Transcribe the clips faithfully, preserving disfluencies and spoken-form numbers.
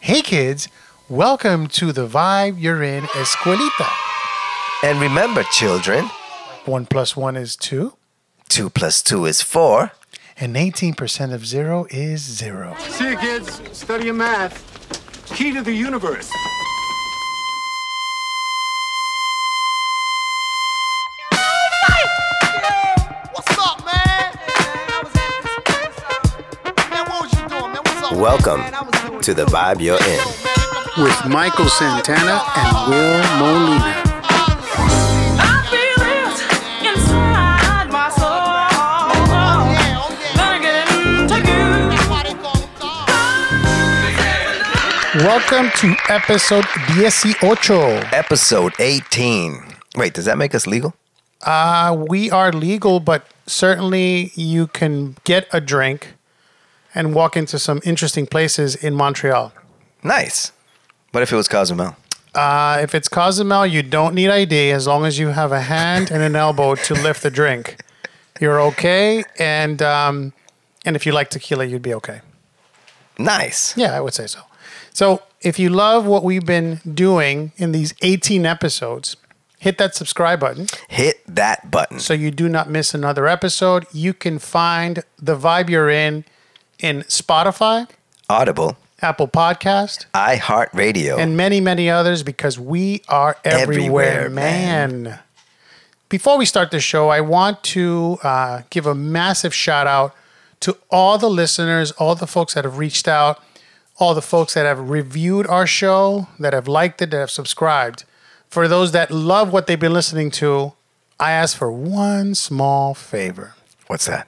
Hey kids, welcome to the vibe you're in, Escuelita. And remember, children, One plus one is two, two plus two is four. and eighteen percent of zero is zero. See you, kids. Study your math. Key to the universe. What's up, man? Man, what was you doing, man? What's up, Welcome man? I was doing to the good. vibe you're in. With Michael Santana and Will Molina. I feel it inside my soul. Longing to you. Welcome to episode eighteen. Episode eighteen. Wait, does that make us legal? Uh, we are legal, but certainly you can get a drink and walk into some interesting places in Montreal. Nice. What if it was Cozumel? Uh, if it's Cozumel, you don't need I D as long as you have a hand and an elbow to lift the drink. You're okay, and um, and if you like tequila, you'd be okay. Nice. Yeah, I would say so. So if you love what we've been doing in these eighteen episodes, hit that subscribe button Hit that button. so you do not miss another episode. You can find the vibe you're in in Spotify, Audible, Apple Podcast, iHeartRadio. and many, many others because we are everywhere, Everywhere, man. man. Before we start the show, I want to uh, give a massive shout out to all the listeners, all the folks that have reached out, all the folks that have reviewed our show, that have liked it, that have subscribed. For those that love what they've been listening to, I ask for one small favor. What's that?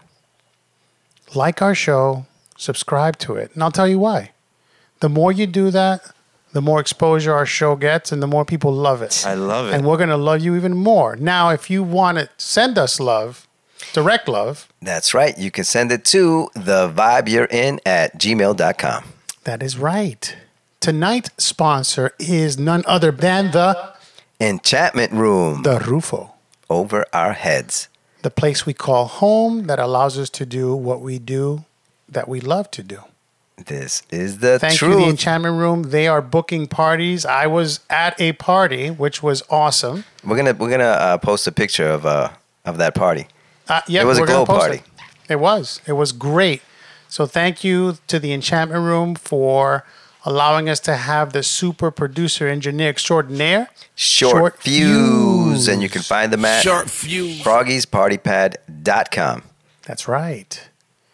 Like our show, subscribe to it. And I'll tell you why. The more you do that, the more exposure our show gets and the more people love it. I love it. And we're going to love you even more. Now, if you want to send us love, direct love, That's right. You can send it to the vibe you're in at gmail dot com. that is right. Tonight's sponsor is none other than the, Enchantment Room the Rufo, over our heads. the place we call home that allows us to do what we do that we love to do. This is the Thank truth. you, the Enchantment Room. They are booking parties. I was at a party, which was awesome. We're gonna we're gonna uh, post a picture of uh of that party. Uh, yeah, It was a we're gonna glow post party. It. it was. It was great. So thank you to the Enchantment Room for allowing us to have the super producer engineer extraordinaire. Short, Short fuse. Fuse. And you can find them at Short fuse. froggies party pad dot com. That's right.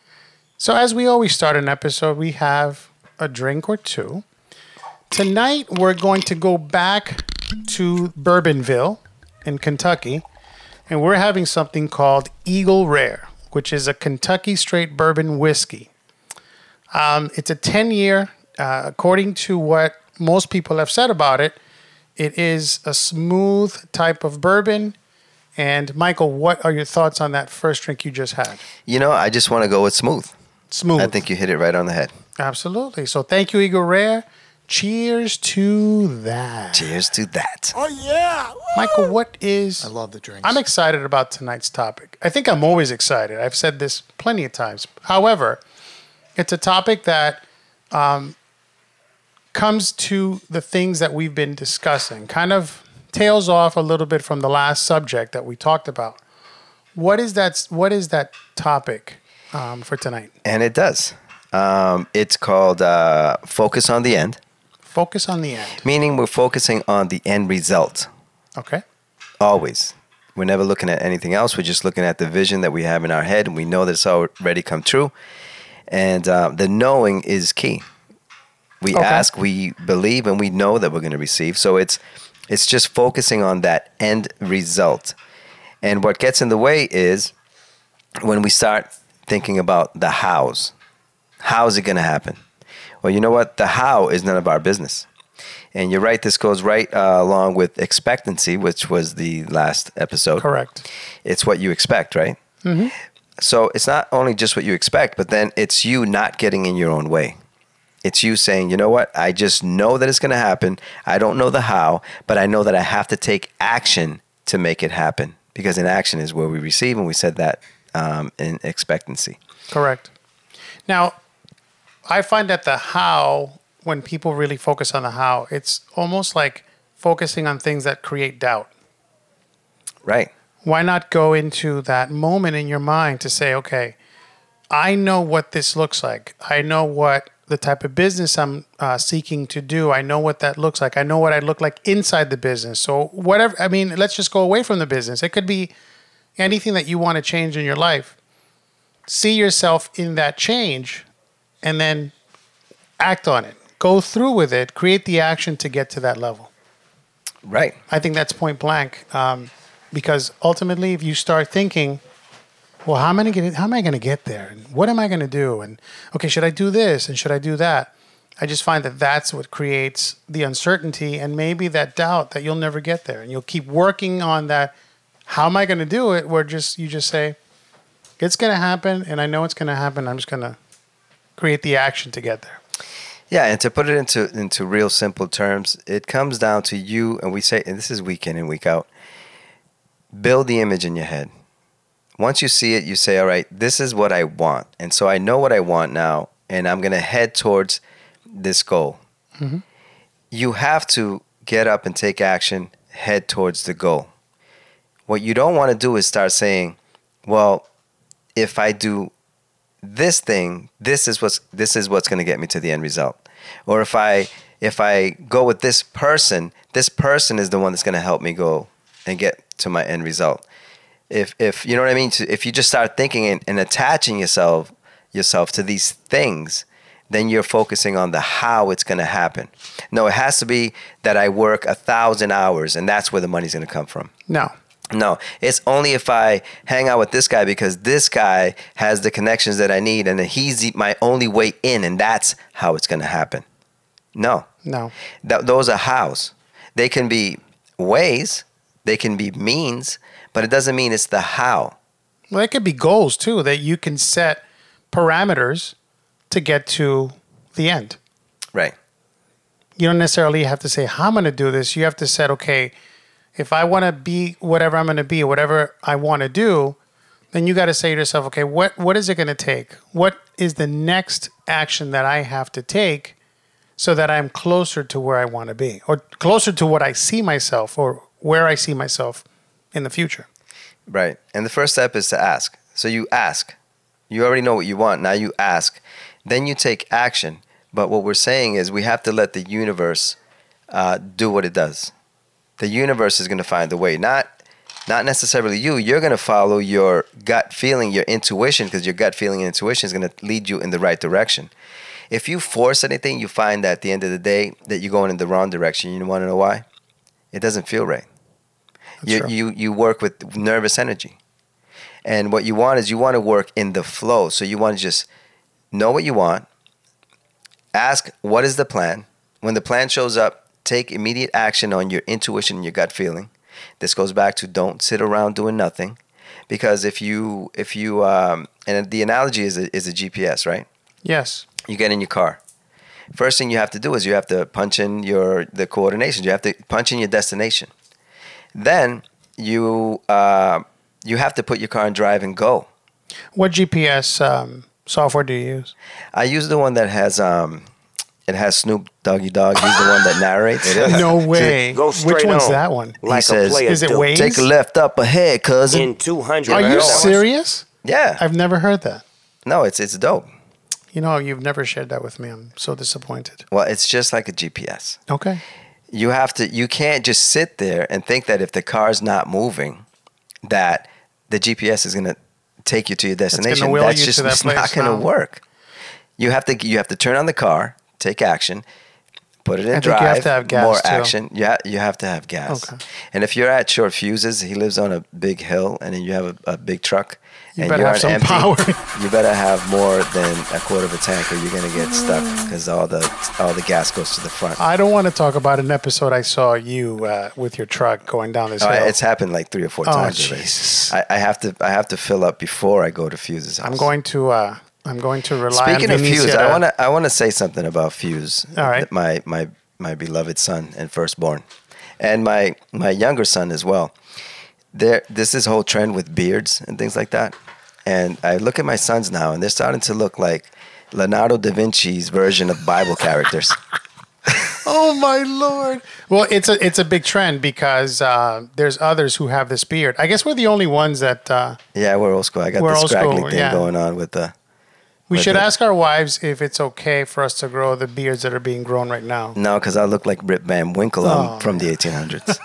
So as we always start an episode, we have a drink or two. Tonight, we're going to go back to Bourbonville in Kentucky, and we're having something called Eagle Rare, which is a Kentucky straight bourbon whiskey. Um, it's a ten-year, uh, according to what most people have said about it, it is a smooth type of bourbon. And Michael, what are your thoughts on that first drink you just had? You know, I just want to go with smooth. Smooth. I think you hit it right on the head. Absolutely. So thank you, Eagle Rare. Cheers to that. Cheers to that. Oh, yeah. Michael, what is... I love the drinks. I'm excited about tonight's topic. I think I'm always excited. I've said this plenty of times. However, it's a topic that um, comes to the things that we've been discussing, kind of tails off a little bit from the last subject that we talked about. What is that, what is that topic um, for tonight? And it does. Um, it's called uh, Focus on the End, Focus on the end. meaning we're focusing on the end result. Okay. Always. We're never looking at anything else. We're just looking at the vision that we have in our head, and we know that it's already come true. And uh, the knowing is key. We Okay. ask, we believe, and we know that we're going to receive. So it's it's just focusing on that end result. And what gets in the way is when we start thinking about the hows. How is it going to happen? Well, you know what? The how is none of our business. And you're right, this goes right uh, along with expectancy, which was the last episode. Correct. It's what you expect, right? Mm-hmm. So it's not only just what you expect, but then it's you not getting in your own way. It's you saying, you know what? I just know that it's going to happen. I don't know the how, but I know that I have to take action to make it happen. Because in action is where we receive, and we said that um, in expectancy. Correct. Now, I find that the how when people really focus on the how, it's almost like focusing on things that create doubt. Right. Why not go into that moment in your mind to say, okay, I know what this looks like. I know what the type of business I'm uh, seeking to do. I know what that looks like. I know what I look like inside the business. So whatever, I mean, let's just go away from the business. It could be anything that you want to change in your life. See yourself in that change and then act on it. Go through with it. Create the action to get to that level. Right. I think that's point blank. Um, because ultimately, if you start thinking, well, how am I going to how am I going to get there? And what am I going to do? And okay, should I do this? And should I do that? I just find that that's what creates the uncertainty and maybe that doubt that you'll never get there. And you'll keep working on that. How am I going to do it? Where just you just say, it's going to happen, and I know it's going to happen. I'm just going to create the action to get there. Yeah, and to put it into into real simple terms, it comes down to you, and we say, and this is week in and week out, build the image in your head. Once you see it, you say, all right, this is what I want. And so I know what I want now, and I'm going to head towards this goal. Mm-hmm. You have to get up and take action, head towards the goal. What you don't want to do is start saying, well, if I do this thing, this is what's this is what's going to get me to the end result. Or if I if I go with this person, this person is the one that's going to help me go and get to my end result. If if you know what I mean, if you just start thinking and, and attaching yourself yourself to these things, then you're focusing on the how it's going to happen. No, it has to be that I work a thousand hours and that's where the money's going to come from. No. No, it's only if I hang out with this guy because this guy has the connections that I need and he's my only way in, and that's how it's going to happen. No. No. Th- those are hows. They can be ways, they can be means, but it doesn't mean it's the how. Well, it could be goals, too, that you can set parameters to get to the end. Right. You don't necessarily have to say, how I'm going to do this. You have to set, okay, if I want to be whatever I'm going to be, whatever I want to do, then you got to say to yourself, okay, what what is it going to take? What is the next action that I have to take so that I'm closer to where I want to be, or closer to what I see myself, or where I see myself in the future? Right. And the first step is to ask. So you ask. You already know what you want. Now you ask. Then you take action. But what we're saying is we have to let the universe uh, do what it does. The universe is going to find the way, not not necessarily you. You're going to follow your gut feeling, your intuition, because your gut feeling and intuition is going to lead you in the right direction. If you force anything, you find that at the end of the day that you're going in the wrong direction. You want to know why? It doesn't feel right. You, true. you you work with nervous energy. And what you want is you want to work in the flow. So you want to just know what you want, ask what is the plan. When the plan shows up, take immediate action on your intuition and your gut feeling. This goes back to don't sit around doing nothing, because if you if you um, and the analogy is a, is a G P S, right? Yes. You get in your car. First thing you have to do is you have to punch in your the coordinations. You have to punch in your destination. Then you uh, you have to put your car in drive and go. What G P S um, software do you use? I use the one that has um, it has Snoop Doggy Dogg. He's the one that narrates. No way. Go straight Which one's on. that one? He Like says, a player Is it do. Waze? Take a left up ahead, cousin. In two hundred. Are you Right. serious? Yeah. I've never heard that. No, it's it's dope. You know, you've never shared that with me. I'm so disappointed. Well, it's just like a G P S. Okay. You have to. You can't just sit there and think that if the car's not moving, that the G P S is going to take you to your destination. wheel That's you just to that it's not place. going to No. work. You have to. You have to turn on the car, take action, put it in I think drive. you have to have gas, more too. action. You ha- you have to have gas. Okay. And if you're at short fuses, he lives on a big hill, and then you have a, a big truck. You and better you're have on some empty, power. You better have more than a quarter of a tank, or you're gonna get stuck because all the all the gas goes to the front. I don't want to talk about an episode I saw you uh, with your truck going down this Oh, hill. it's happened like three or four Oh, times already. Jesus. I, I have to I have to fill up before I go to Fuse's house. I'm going to uh, I'm going to rely Speaking on of Vinicia Fuse, to- I want to I want to say something about Fuse. All right. My my my beloved son and firstborn, and my my younger son as well. There, this is whole trend with beards and things like that. And I look at my sons now, and they're starting to look like Leonardo da Vinci's version of Bible characters. Oh my Lord! Well, it's a it's a big trend because uh, there's others who have this beard. I guess we're the only ones that uh, Yeah, we're old school. I got We're the old scraggly school, thing yeah. going on with the. we with should the- ask our wives if it's okay for us to grow the beards that are being grown right now. No, because I look like Rip Van Winkle. I'm Oh, from the eighteen hundreds.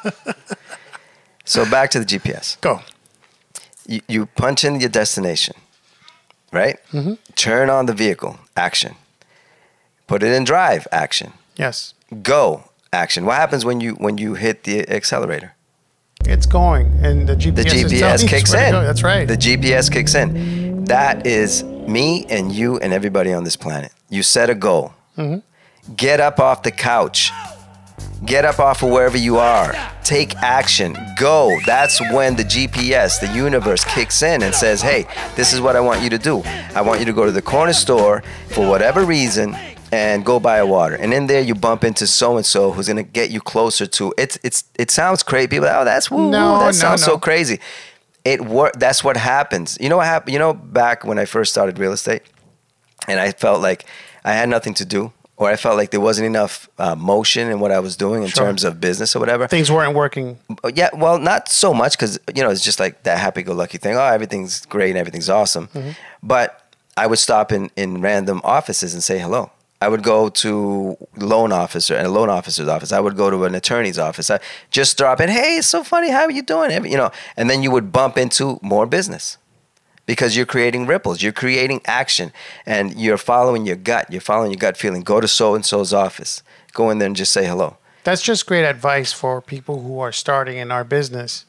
So back to the G P S. Go. You, you punch in your destination, right? Mm-hmm. Turn on the vehicle, action. Put it in drive, action. Yes, Go, action. What happens when you when you hit the accelerator? it's going, and the G P S. The is G P telling S you kicks where to in. go. That's right. The G P S kicks in. That is me and you and everybody on this planet. You set a goal. Mm-hmm. Get up off the couch. Get up off of wherever you are. Take action. Go. That's when the G P S, the universe, kicks in and says, hey, this is what I want you to do. I want you to go to the corner store for whatever reason and go buy a water. And in there you bump into so-and-so who's going to get you closer to it's it's it sounds crazy. People are like, oh, that's woo, No, woo. no, That sounds no. so crazy. It wor- that's what happens. You know what happened? You know, back when I first started real estate and I felt like I had nothing to do, or I felt like there wasn't enough uh, motion in what I was doing in Sure. terms of business or whatever. Things weren't working. Yeah, well, not so much because, you know, it's just like that happy-go-lucky thing. Oh, everything's great and everything's awesome. Mm-hmm. But I would stop in, in random offices and say hello. I would go to loan officer and a loan officer's office. I would go to an attorney's office. I just drop in, hey, it's so funny. How are you doing? Every- You know, and then you would bump into more business because you're creating ripples. You're creating action and you're following your gut. You're following your gut feeling. Go to so-and-so's office. Go in there and just say hello. That's just great advice for people who are starting in our business.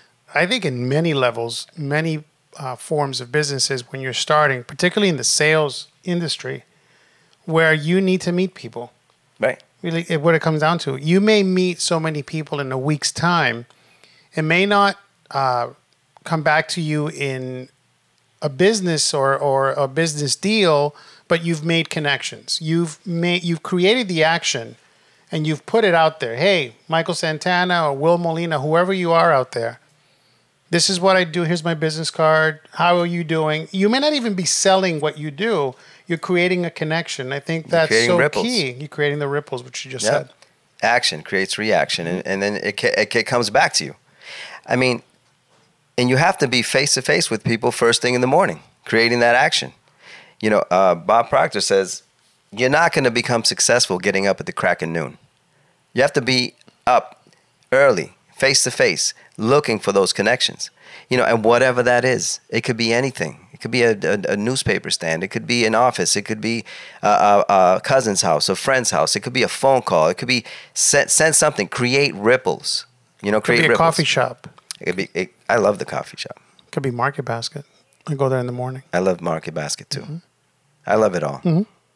I think in many levels, many uh, forms of businesses, when you're starting, particularly in the sales industry, where you need to meet people. Right? Really, it, what it comes down to, you may meet so many people in a week's time. It may not uh, come back to you in a business or, or a business deal, but you've made connections. You've made, you've created the action, and you've put it out there. Hey, Michael Santana or Will Molina, whoever you are out there, this is what I do. Here's my business card. How are you doing? You may not even be selling what you do. You're creating a connection. I think that's creating so ripples. key. You're creating the ripples, which you just Yeah. said. Action creates reaction, and, and then it, ca- it, it comes back to you. I mean, and you have to be face to face with people first thing in the morning, creating that action. You know, uh, Bob Proctor says, you're not going to become successful getting up at the crack of noon. You have to be up early, face to face, looking for those connections. You know, and whatever that is, it could be anything. It could be a, a, a newspaper stand. It could be an office. It could be a, a, a cousin's house, a friend's house. It could be a phone call. It could be send, send something. Create ripples. You know, Could create be a ripples. coffee shop. It could be. It, I love the coffee shop. Could be Market Basket. I go there in the morning. I love Market Basket too. Mm-hmm. I love it all.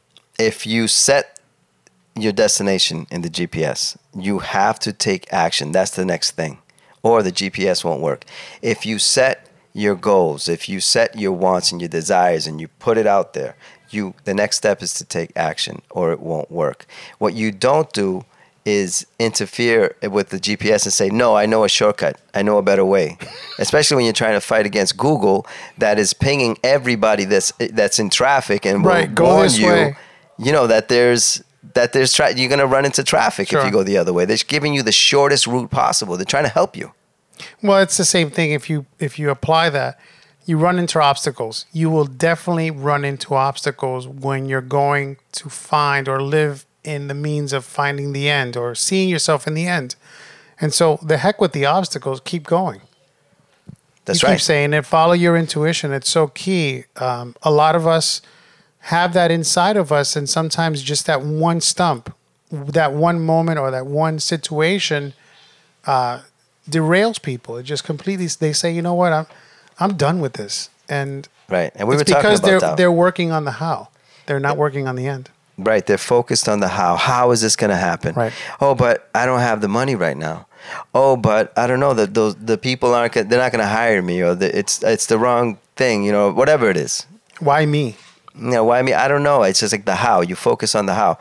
If you set your destination in the G P S, you have to take action. That's the next thing. Or the G P S won't work. If you set your goals, if you set your wants and your desires and you put it out there, you the next step is to take action or it won't work. What you don't do is interfere with the G P S and say, no, I know a shortcut. I know a better way. Especially when you're trying to fight against Google that is pinging everybody that's that's in traffic and will Right, go warn this you, way. you know, that there's that there's tra- you're going to run into traffic Sure. if you go the other way. They're giving you the shortest route possible. They're trying to help you. Well, it's the same thing. If you if you apply that, you run into obstacles. You will definitely run into obstacles when you're going to find or live in the means of finding the end or seeing yourself in the end. And so the heck with the obstacles, keep going. That's you right. keep saying it, follow your intuition. It's so key. Um, a lot of us have that inside of us, and sometimes just that one stump, that one moment or that one situation uh, derails people. It just completely, they say, you know what, I'm, I'm done with this. And Right. And we it's were talking because about they're, that. they're working on the how. They're not working on the end. Right. They're focused on the how. How is this going to happen? Right. Oh, but I don't have the money right now. Oh, but I don't know that those the people aren't. Gonna, they're not going to hire me, or the, it's it's the wrong thing. You know, whatever it is. Why me? You know, why me? I don't know. It's just like the how. You focus on the how.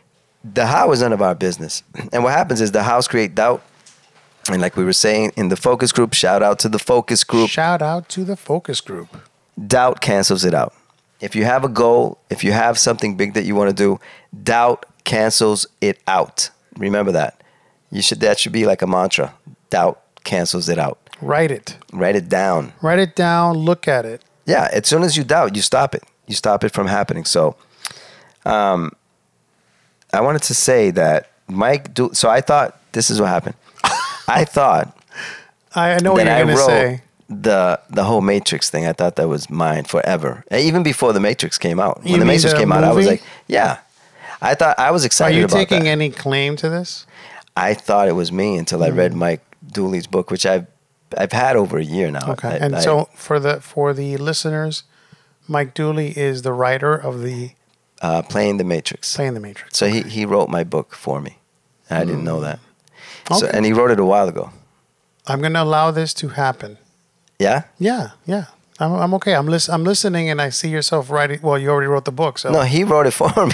The how is none of our business. And what happens is the hows create doubt. And like we were saying in the focus group, shout out to the focus group. Shout out to the focus group. Doubt cancels it out. If you have a goal, if you have something big that you want to do, doubt cancels it out. Remember that. You should that should be like a mantra. Doubt cancels it out. Write it. Write it down. Write it down. Look at it. Yeah, as soon as you doubt, you stop it. You stop it from happening. So, um, I wanted to say that Mike. Do, so I thought this is what happened. I thought I, I know what that you're I going to wrote say. the the whole Matrix thing. I thought that was mine forever. Even before the Matrix came out. You When the mean Matrix the came out, I was movie? like, yeah. I thought I was Are excited you about taking that. any claim to this? I thought it was me until I read Mike Dooley's book, which I've I've had over a year now. Okay. I- and I- so for the for the listeners, Mike Dooley is the writer of the uh, playing the Matrix. Playing the Matrix. So he, he wrote my book for me. And I didn't know that. So Okay. and he wrote it a while ago. I'm going to allow this to happen. Yeah? Yeah, yeah. I'm, I'm okay. I'm lis- I'm listening, and I see yourself writing. Well, you already wrote the book, so No, he wrote it for me.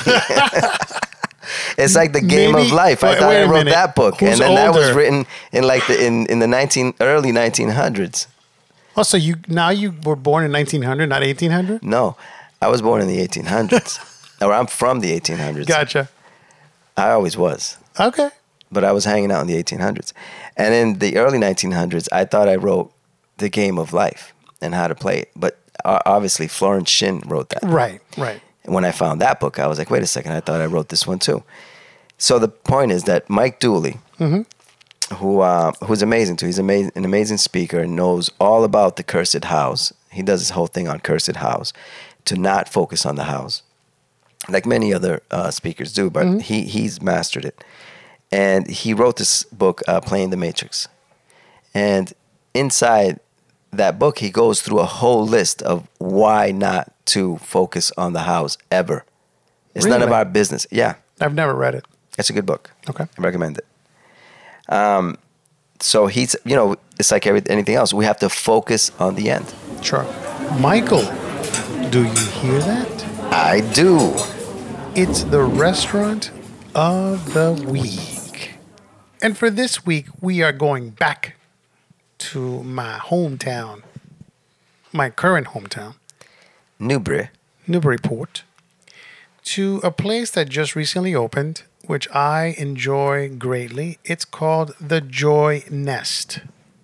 It's like the game Maybe- of life. I wait- thought wait I a wrote minute. that book, Who's and then that was older? written in like the in, in the nineteen early nineteen hundreds. Oh, so you now you were born in nineteen hundred, not eighteen hundred? No, I was born in the eighteen hundreds, or I'm from the eighteen hundreds. Gotcha. I always was, Okay. but I was hanging out in the eighteen hundreds, and in the early nineteen hundreds, I thought I wrote the game of life and how to play it. But uh, obviously, Florence Shin wrote that. Right, right. And when I found that book, I was like, wait a second, I thought I wrote this one too. So the point is that Mike Dooley, who uh, who's amazing too, he's amazing, an amazing speaker, and knows all about the cursed house. He does his whole thing on cursed house, to not focus on the house, like many other uh, speakers do, but he he's mastered it. And he wrote this book, uh, Playing the Matrix. And inside that book, he goes through a whole list of why not to focus on the house ever. It's none of Really? our business. Yeah, I've never read it. it's a good book. Okay. I recommend it. Um, so he's, you know, it's like every, anything else. We have to focus on the end. Sure. Michael, do you hear that? I do. It's the restaurant of the week. And for this week, we are going back to my hometown, my current hometown, Newbury. Newburyport, to a place that just recently opened, which I enjoy greatly. It's called the Joy Nest.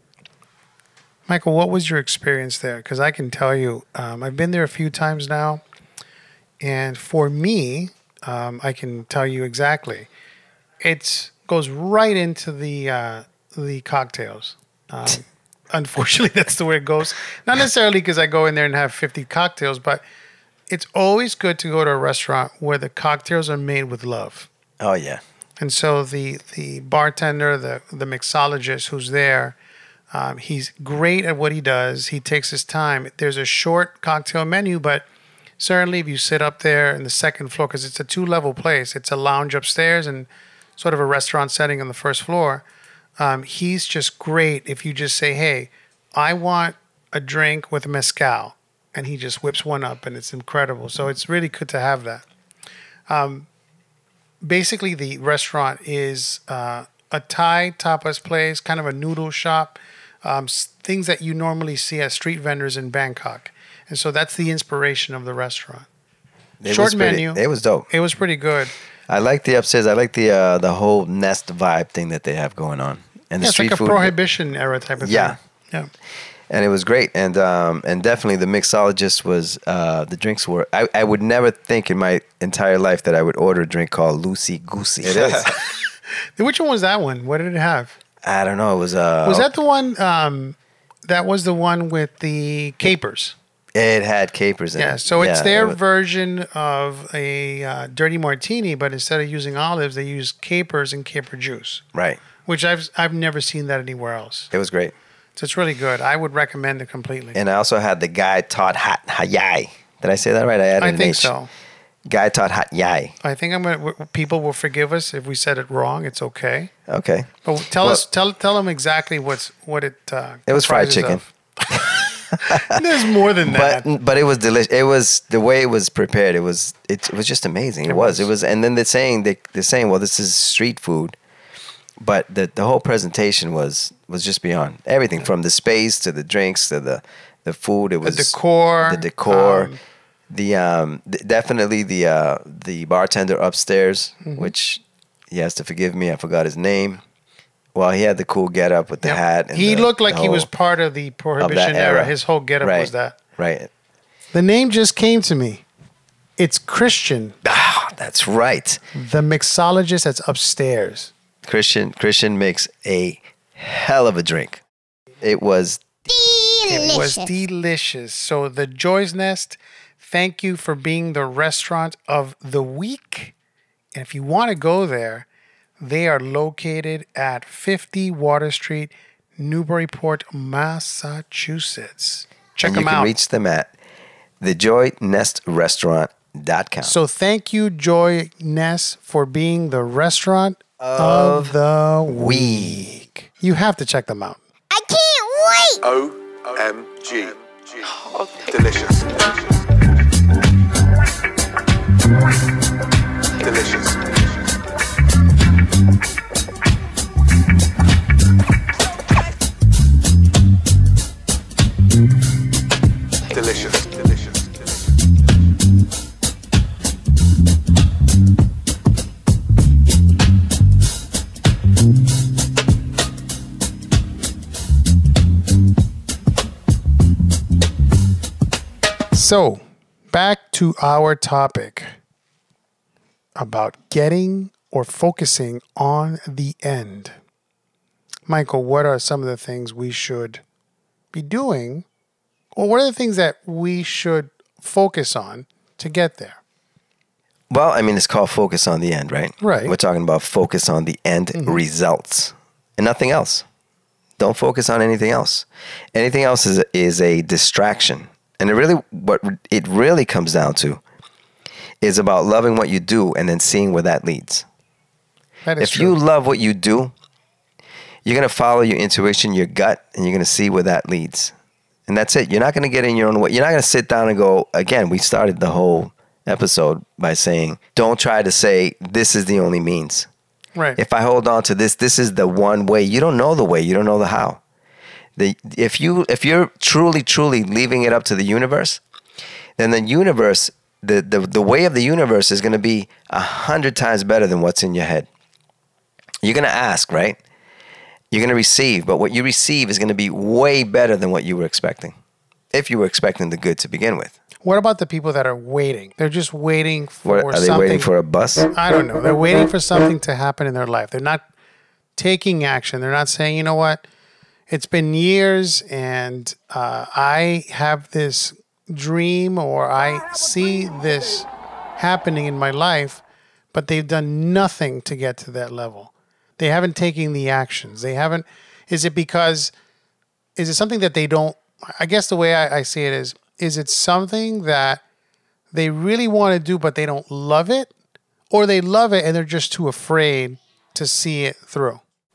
Michael, what was your experience there? Because I can tell you, um, I've been there a few times now. And for me, um, I can tell you exactly. It goes right into the uh, the cocktails. Um, unfortunately, that's the way it goes. Not necessarily because I go in there and have fifty cocktails, but it's always good to go to a restaurant where the cocktails are made with love. Oh, yeah. And so the the bartender, the the mixologist who's there, um, he's great at what he does. He takes his time. There's a short cocktail menu, but certainly if you sit up there in the second floor, because it's a two-level place, it's a lounge upstairs and sort of a restaurant setting on the first floor. Um, he's just great if you just say, hey, I want a drink with mezcal. And he just whips one up, and it's incredible. So it's really good to have that. Um, basically, the restaurant is uh, a Thai tapas place, kind of a noodle shop, um, s- things that you normally see at street vendors in Bangkok. And so that's the inspiration of the restaurant. It Short was pretty- menu. It was dope. It was pretty good. I like the upstairs. I like the uh, the whole nest vibe thing that they have going on. And the Yeah, it's street like a food. prohibition era type of Yeah. thing. Yeah. And it was great. And um, and definitely the mixologist was, uh, the drinks were, I, I would never think in my entire life that I would order a drink called Loosey Goosey. It is. Which one was that one? What did it have? I don't know. It was, uh, Was that the one? Um, that was the one with the capers. it had capers in it. Yeah, so it's Yeah, their it was- version of a uh, dirty martini, but instead of using olives, they use capers and caper juice, Right. which I've I've never seen that anywhere else. It was great. So it's really good. I would recommend it completely. And I also had the Guy Todd Hat Hayai. Did I say that right? I added I an think H. so. Guy Todd Hat Yai. I think I'm gonna. w- People will forgive us if we said it wrong. It's okay. Okay. But tell Well- us, tell tell them exactly what's what it. Uh, It was fried comprises chicken. of. There's more than that. But but it was delicious. It was the way it was prepared. It was it, it was just amazing. It, It was. was. It was. And then they're saying they they're saying, well, this is street food, but the the whole presentation was was just beyond everything from the space to the drinks to the the food. It the was decor, the decor. um, the um, th- definitely the uh, the bartender upstairs, Mm-hmm. which he has to forgive me. I forgot his name. Well, he had the cool getup with the Yep. hat. And he the- looked like the he was whole- part of the of Prohibition that era. His whole getup right, was that. Right. The name just came to me. It's Christian, Ah, that's right. the mixologist that's upstairs. Christian Christian makes a hell of a drink. It was It was delicious. So the Joy's Nest, thank you for being the restaurant of the week. And if you want to go there, they are located at fifty Water Street, Newburyport, Massachusetts. Check and you them can out. reach them at the joy nest restaurant dot com. So thank you, Joy Nest, for being the restaurant of, the week. You have to check them out. I can't wait! O M G. Delicious. Delicious. Delicious. Delicious. Delicious. So, back to our topic about getting or focusing on the end. Michael, what are some of the things we should be doing, or what are the things that we should focus on to get there? Well, I mean, it's called focus on the end, right? Right. We're talking about focus on the end results and nothing else. Don't focus on anything else. Anything else is is a distraction. And it really, what it really comes down to is about loving what you do and then seeing where that leads. That is If true. you love what you do, you're going to follow your intuition, your gut, and you're going to see where that leads. And that's it. You're not going to get in your own way. You're not going to sit down and go, again, we started the whole episode by saying, don't try to say, this is the only means. right. If I hold on to this, this is the one way. You don't know the way. You don't know the how. The, if you if you're truly truly leaving it up to the universe, then the universe the the, the way of the universe is going to be a hundred times better than what's in your head. You're going to ask, right? You're going to receive, but what you receive is going to be way better than what you were expecting. If you were expecting the good to begin with, What about the people that are waiting? They're just waiting for what, are they something. waiting for a bus? I don't know. They're waiting for something to happen in their life. They're not taking action. They're not saying, you know what? It's been years and uh, I have this dream or I see this happening in my life, but they've done nothing to get to that level. They haven't taken the actions. They haven't. Is it because, is it something that they don't, I guess the way I, I see it is, is it something that they really want to do, but they don't love it? Or they love it and they're just too afraid to see it through?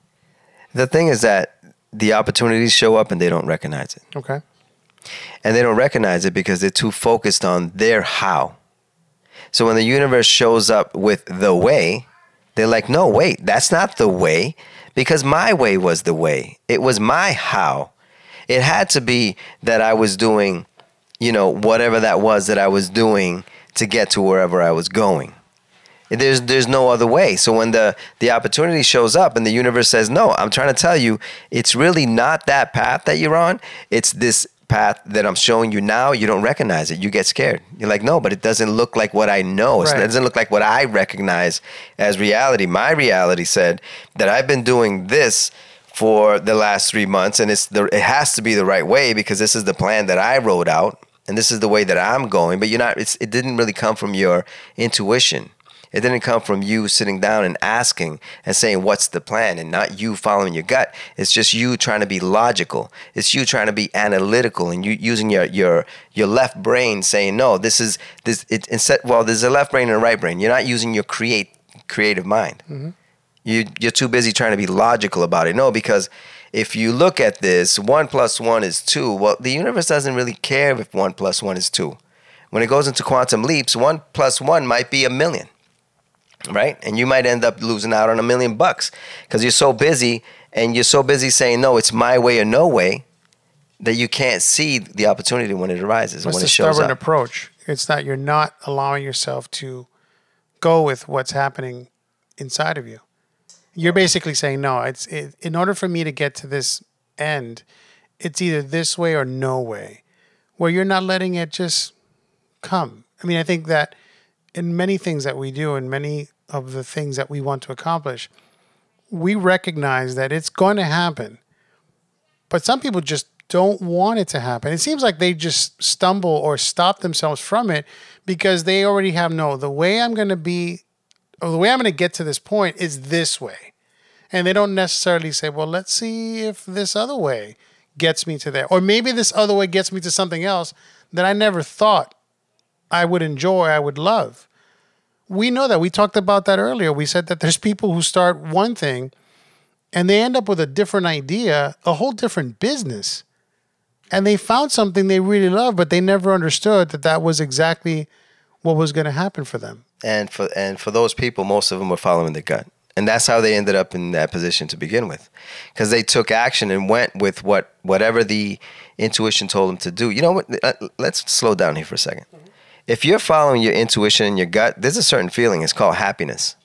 The thing is that the opportunities show up and they don't recognize it. Okay. And they don't recognize it because they're too focused on their how. So when the universe shows up with the way, they're like, no, wait, that's not the way, because my way was the way. It was my how. It had to be that I was doing, you know, whatever that was that I was doing to get to wherever I was going. There's there's no other way. So when the, the opportunity shows up and the universe says, no, I'm trying to tell you, it's really not that path that you're on. It's this path that I'm showing you now. You don't recognize it. You get scared. You're like, no, but it doesn't look like what I know. It's- Right. It doesn't look like what I recognize as reality. My reality said that I've been doing this for the last three months and it's the, it has to be the right way because this is the plan that I wrote out and this is the way that I'm going. But you're not, it's, it didn't really come from your intuition. It didn't come from you sitting down and asking and saying, what's the plan? And not you following your gut. It's just you trying to be logical. It's you trying to be analytical and you using your your your left brain saying, no, this is this it instead well, there's a left brain and a right brain. You're not using your create creative mind. Mm-hmm. You you're too busy trying to be logical about it. No, because if you look at this, one plus one is two. Well, the universe doesn't really care if one plus one is two. When it goes into quantum leaps, one plus one might be a million. Right? And you might end up losing out on a million bucks because you're so busy and you're so busy saying, no, it's my way or no way that you can't see the opportunity when it arises, What's when the it shows stubborn up. approach? It's that you're not allowing yourself to go with what's happening inside of you. You're basically saying, no, it's it, in order for me to get to this end, it's either this way or no way, where you're not letting it just come. I mean, I think that in many things that we do and many of the things that we want to accomplish, we recognize that it's going to happen. But some people just don't want it to happen. It seems like they just stumble or stop themselves from it because they already have, no, the way I'm going to be, or the way I'm going to get to this point is this way. And they don't necessarily say, well, let's see if this other way gets me to there. Or maybe this other way gets me to something else that I never thought I would enjoy, I would love. We know that. We talked about that earlier. We said that there's people who start one thing and they end up with a different idea, a whole different business. And they found something they really love, but they never understood that that was exactly what was going to happen for them. And for and for those people, most of them were following their gut. And that's how they ended up in that position to begin with. Because they took action and went with what whatever the intuition told them to do. You know what? Let's slow down here for a second. Mm-hmm. If you're following your intuition and your gut, there's a certain feeling. It's called happiness.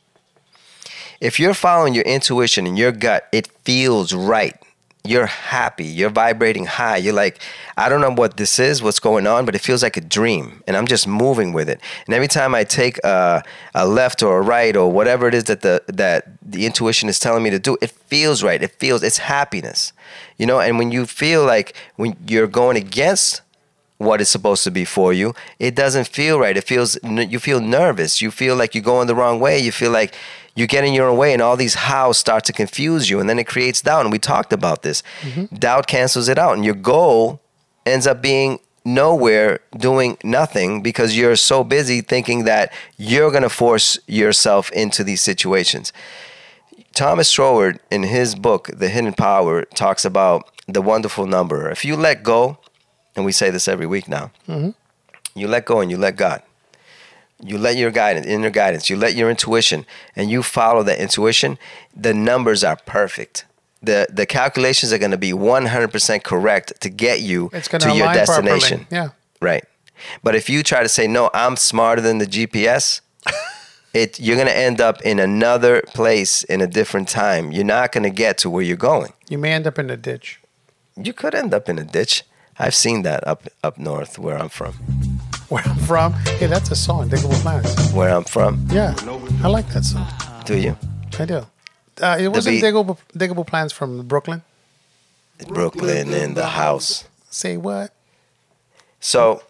If you're following your intuition and your gut, it feels right. You're happy. You're vibrating high. You're like, I don't know what this is, what's going on, but it feels like a dream. And I'm just moving with it. And every time I take a, a left or a right or whatever it is that the that the intuition is telling me to do, it feels right. It feels, it's happiness. You know, and when you feel like when you're going against what is supposed to be for you, it doesn't feel right. It feels, you feel nervous. You feel like you're going the wrong way. You feel like you're getting your own way, and all these hows start to confuse you, and then it creates doubt. And we talked about this. Mm-hmm. Doubt cancels it out, and your goal ends up being nowhere, doing nothing, because you're so busy thinking that you're going to force yourself into these situations. Thomas Troward, in his book, The Hidden Power, talks about the wonderful number. If you let go, and we say this every week now, mm-hmm. you let go and you let God. You let your guidance, inner guidance, you let your intuition, and you follow that intuition, the numbers are perfect. The the calculations are going to be one hundred percent correct to get you to your destination. Properly. Yeah. Right. But if you try to say, no, I'm smarter than the G P S, it you're going to end up in another place in a different time. You're not going to get to where you're going. You may end up in a ditch. You could end up in a ditch. I've seen that up up north where I'm from. Where I'm from? Hey, that's a song, Diggable Plants. Where I'm from? Yeah, I like that song. Do you? I do. Uh, it wasn't Diggable, Diggable Plants from Brooklyn? Brooklyn in the house. Say what? So,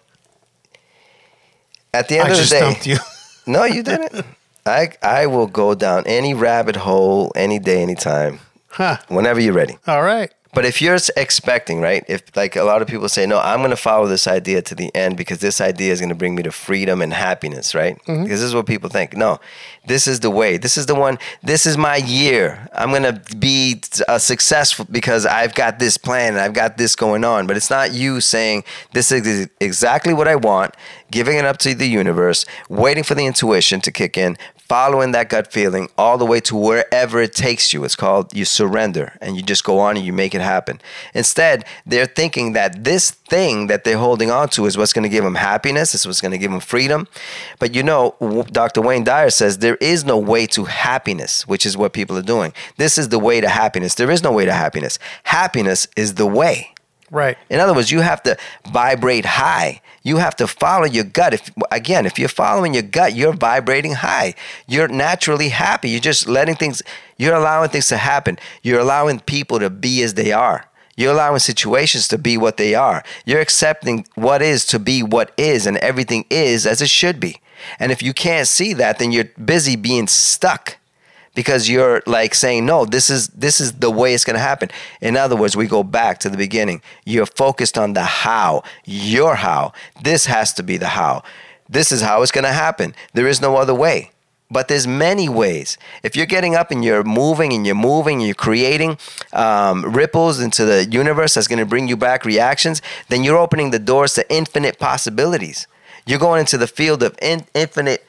at the end I of the just day... stumped you. No, you didn't. I, I will go down any rabbit hole, any day, anytime. Huh. Whenever you're ready. All right. But if you're expecting, right, if like a lot of people say, no, I'm going to follow this idea to the end because this idea is going to bring me to freedom and happiness, right? Mm-hmm. Because this is what people think. No, this is the way. This is the one. This is my year. I'm going to be uh, successful because I've got this plan and I've got this going on. But it's not you saying this is exactly what I want, giving it up to the universe, waiting for the intuition to kick in, following that gut feeling all the way to wherever it takes you. It's called you surrender, and you just go on and you make it happen. Instead, they're thinking that this thing that they're holding on to is what's going to give them happiness, is what's going to give them freedom. But you know, Doctor Wayne Dyer says there is no way to happiness, which is what people are doing. This is the way to happiness. There is no way to happiness. Happiness is the way. Right. In other words, you have to vibrate high. You have to follow your gut. If, again, if you're following your gut, you're vibrating high. You're naturally happy. You're just letting things, you're allowing things to happen. You're allowing people to be as they are. You're allowing situations to be what they are. You're accepting what is to be what is, and everything is as it should be. And if you can't see that, then you're busy being stuck. Because you're like saying, no, this is this is the way it's going to happen. In other words, we go back to the beginning. You're focused on the how, your how. This has to be the how. This is how it's going to happen. There is no other way. But there's many ways. If you're getting up and you're moving and you're moving and you're creating um, ripples into the universe that's going to bring you back reactions, then you're opening the doors to infinite possibilities. You're going into the field of in- infinite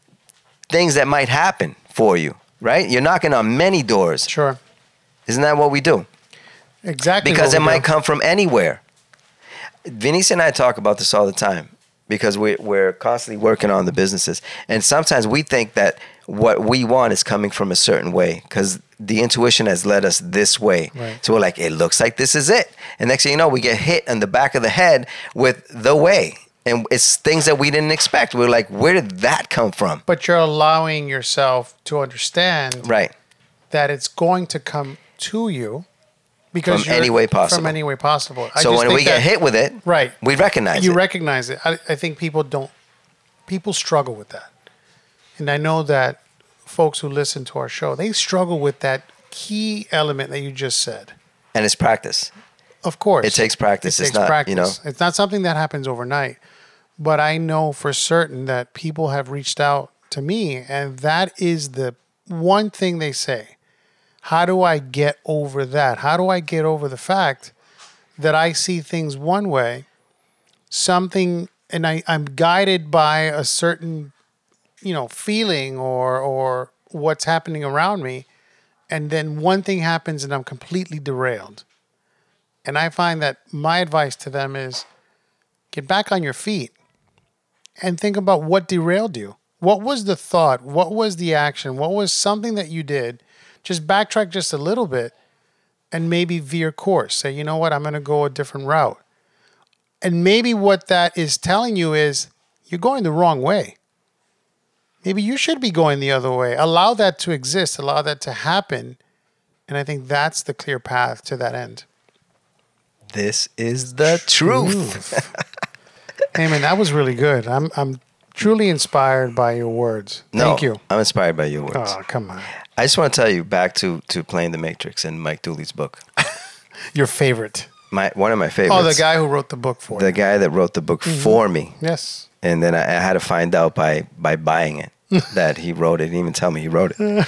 things that might happen for you. Right? You're knocking on many doors. Sure. Isn't that what we do? Exactly. Because it do. might come from anywhere. Vinicia and I talk about this all the time. because we, we're constantly working on the businesses. And sometimes we think that what we want is coming from a certain way because the intuition has led us this way. Right. So we're like, it looks like this is it. And next thing you know, we get hit on the back of the head with the way. And it's things that we didn't expect. We're like, where did that come from? But you're allowing yourself to understand Right. that it's going to come to you because From you're- any way possible. From any way possible. I So just when think we get that- hit with it, right, we recognize you it. recognize it. I, I think people don't. People struggle with that, and I know that folks who listen to our show, they struggle with that key element that you just said. And it's practice. Of course, It takes practice. It It's takes not, practice. you know. It's not something that happens overnight. But I know for certain that people have reached out to me, and that is the one thing they say. How do I get over that? How do I get over the fact that I see things one way, something, and I, I'm guided by a certain, you know, feeling or or what's happening around me, and then one thing happens and I'm completely derailed. And I find that my advice to them is get back on your feet and think about what derailed you. What was the thought? What was the action? What was something that you did? Just backtrack just a little bit and maybe veer course. Say, you know what, I'm going to go a different route. And maybe what that is telling you is you're going the wrong way. Maybe you should be going the other way. Allow that to exist. Allow that to happen. And I think that's the clear path to that end. This is the truth. Hey, man, that was really good. I'm I'm truly inspired by your words. No, Thank you. I'm inspired by your words. Oh, come on. I just want to tell you back to, to Playing the Matrix and Mike Dooley's book. Your favorite. My One of my favorites. Oh, the guy who wrote the book for The you. guy that wrote the book for me. Yes. And then I, I had to find out by, by buying it that he wrote it. He didn't even tell me he wrote it.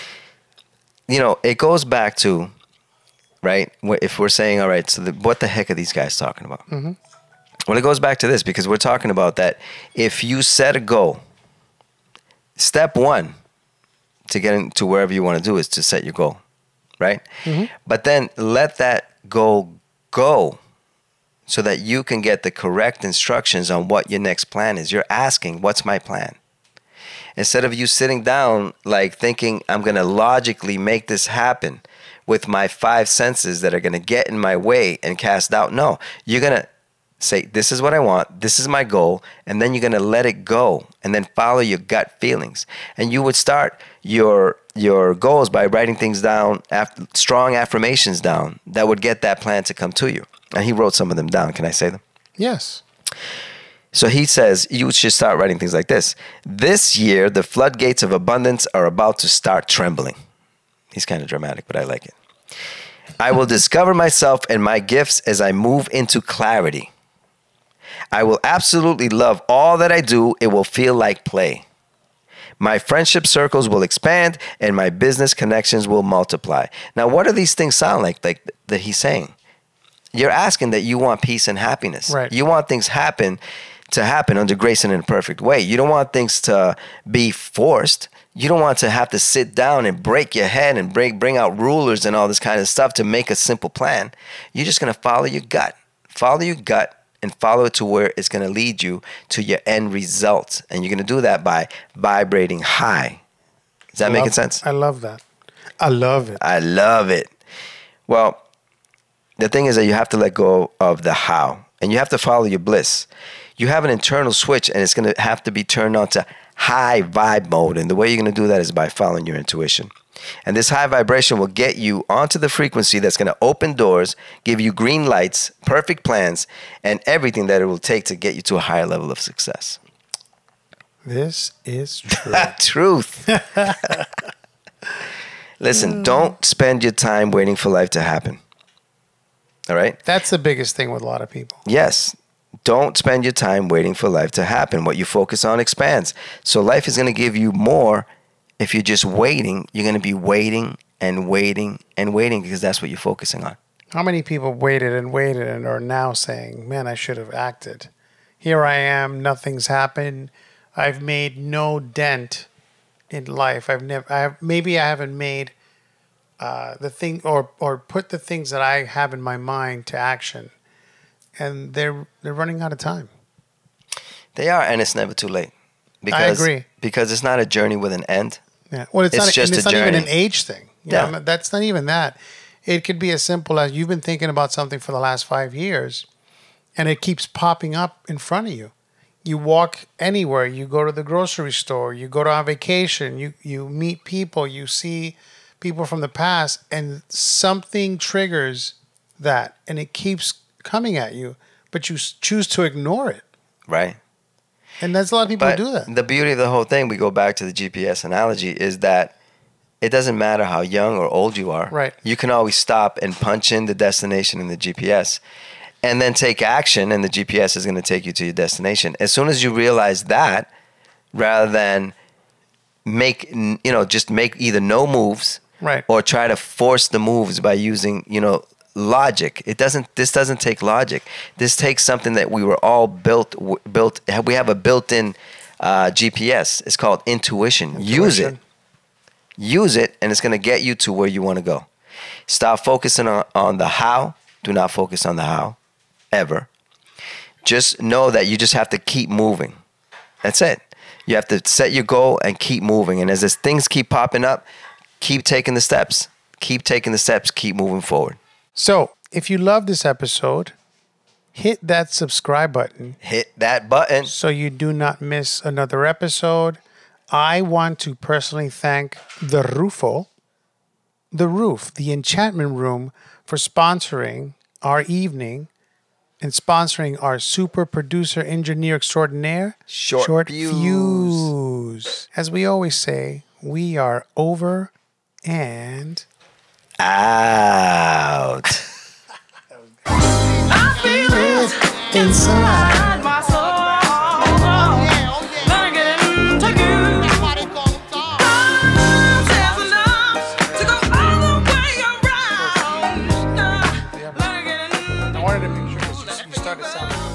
You know, it goes back to, right, wh- if we're saying, all right, so the, what the heck are these guys talking about? Mm-hmm. Well, it goes back to this because we're talking about that if you set a goal, step one to getting to wherever you want to do is to set your goal, right? Mm-hmm. But then let that goal go so that you can get the correct instructions on what your next plan is. You're asking, what's my plan? Instead of you sitting down like thinking, I'm going to logically make this happen with my five senses that are going to get in my way and cast doubt. No, you're going to say, this is what I want, this is my goal, and then you're going to let it go and then follow your gut feelings. And you would start your your goals by writing things down, af- strong affirmations down that would get that plan to come to you. And he wrote some of them down. Can I say them? Yes. So he says you should start writing things like this. This year, the floodgates of abundance are about to start trembling. He's kind of dramatic, but I like it. I will discover myself and my gifts as I move into clarity. I will absolutely love all that I do. It will feel like play. My friendship circles will expand and my business connections will multiply. Now, what do these things sound like, like that he's saying? You're asking that you want peace and happiness. Right. You want things happen to happen under grace and in a perfect way. You don't want things to be forced. You don't want to have to sit down and break your head and break, bring out rulers and all this kind of stuff to make a simple plan. You're just going to follow your gut. Follow your gut and follow it to where it's going to lead you to your end result. And you're going to do that by vibrating high. Is that I making love- sense? I love that. I love it. I love it. Well, the thing is that you have to let go of the how and you have to follow your bliss. You have an internal switch and it's going to have to be turned on to high vibe mode. And the way you're going to do that is by following your intuition. And this high vibration will get you onto the frequency that's going to open doors, give you green lights, perfect plans, and everything that it will take to get you to a higher level of success. This is true. Truth. Listen, don't spend your time waiting for life to happen. All right? That's the biggest thing with a lot of people. Yes. Don't spend your time waiting for life to happen. What you focus on expands. So life is going to give you more. If you're just waiting, you're going to be waiting and waiting and waiting because that's what you're focusing on. How many people waited and waited and are now saying, man, I should have acted. Here I am, nothing's happened. I've made no dent in life. I've never, I have, maybe I haven't made uh, the thing or, or put the things that I have in my mind to action. And they're, they're running out of time. They are, and it's never too late. Because, agree. Because it's not a journey with an end. Yeah. Well, it's, It's not, just and it's a not even journey. an age thing. You Yeah. know, that's not even that. It could be as simple as you've been thinking about something for the last five years and it keeps popping up in front of you. You walk anywhere, you go to the grocery store, you go to on vacation, you, you meet people, you see people from the past, and something triggers that and it keeps coming at you, but you s- choose to ignore it. Right. And that's a lot of people But who do that. the beauty of the whole thing, we go back to the G P S analogy, is that it doesn't matter how young or old you are. Right. You can always stop and punch in the destination in the G P S and then take action, and the G P S is going to take you to your destination. As soon as you realize that, rather than make, you know, just make either no moves Right. or try to force the moves by using, you know, logic. It doesn't. This doesn't take logic. This takes something that we were all built. w- Built. We have a built-in uh, G P S. It's called intuition. Use it. Intuition. Use it, and it's going to get you to where you want to go. Stop focusing on, on the how. Do not focus on the how, ever. Just know that you just have to keep moving. That's it. You have to set your goal and keep moving. And as this things keep popping up, keep taking the steps. Keep taking the steps. Keep moving forward. So, if you love this episode, hit that subscribe button Hit that button. so you do not miss another episode. I want to personally thank the Rufo, the Roof, the Enchantment Room, for sponsoring our evening and sponsoring our super producer engineer extraordinaire, Short Fuse. Fuse. As we always say, we are over and Out. I feel it inside my soul. Longing to you. Why they call them Tom? Love is enough to go all the way around. Longing I wanted to make sure because you started sounding